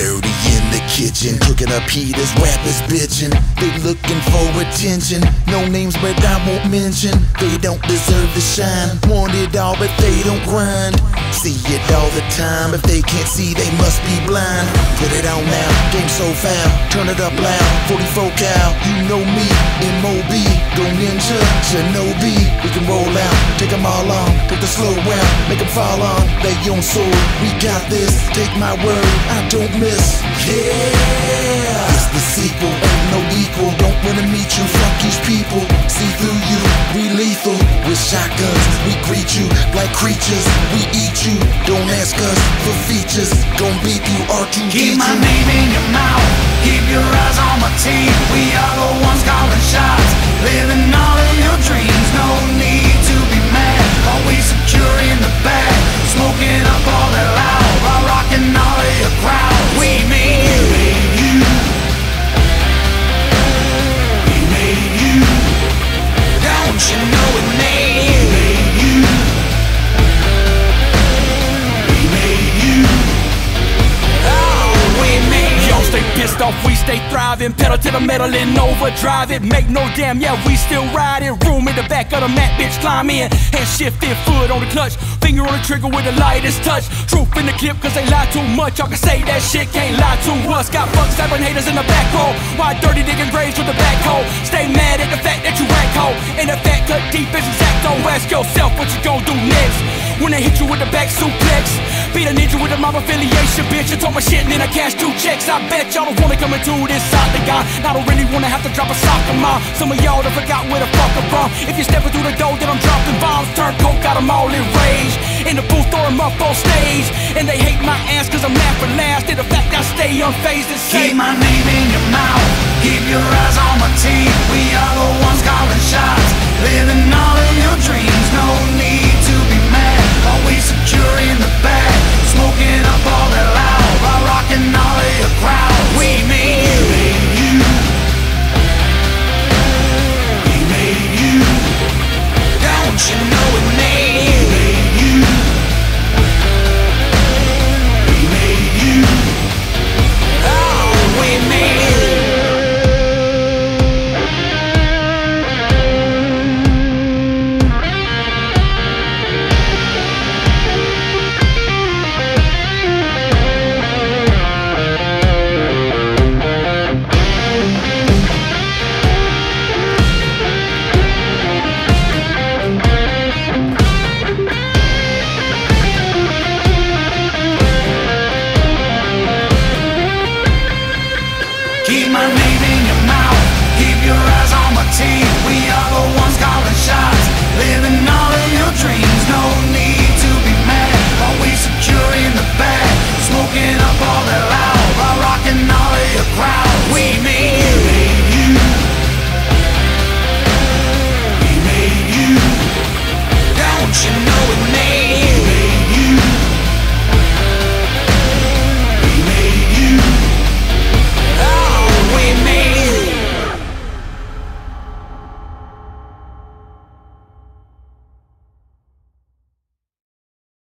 Dirty in the kitchen, cooking up heaters, rappers bitching. They looking for attention, no names but I won't mention. They don't deserve to shine, want it all but they don't grind. See it all the time, if they can't see they must be blind. Put it on now, game so foul, turn it up loud. 44 cal, you know me, M.O.B. Go ninja, shinobi. We can roll out, take them all on, take the slow route, make them fall on their own sword. We got this, take my word, I don't miss. Yeah, it's the sequel, ain't no equal. Don't wanna meet you, fuck these people. See through you, we lethal. With shotguns, we greet you like creatures. We eat you, don't ask us for features. Gon' beat you or to keep my name in your mouth, keep your eyes on my team. We are the ones calling shots, living all of your dreams. No need to be mad, always secure in the bag, smoking up all that loud, while rocking all of your crowd. We made you, we made you, don't you know we made you, we made you, oh, we made you. Yo, stay pissed off, we stay thriving, pedal to the metal and overdrive it. Make no damn, yeah, we still riding. Room in the back of the mat, bitch, climb in. Hand shifted, foot on the clutch, finger on the trigger with the lightest touch. Truth in the clip cause they lie too much. Y'all can say that shit, can't lie to us. Got fuck stabbing haters in the back row, why dirty digging graves with the backhoe. Stay mad at the fact that you rank hoe, and the fat cut deep is exact. Don't ask yourself what you gon' do next when they hit you with the back suplex. Beat a ninja with a mob affiliation, bitch. You talk my shit and then I cash 2 checks. I bet y'all don't wanna come into this octagon. I don't really wanna have to drop a soccer mom. Some of y'all done forgot where the fuck I'm from. If you're stepping through the door, then I'm dropping bombs. Turn coke, got them all in rage. In the booth, throw them up on stage. And they hate my ass cause I'm laughing last. And the fact I stay unfazed and keep my name in your mouth, keep your eyes on my team. We are the ones calling shots,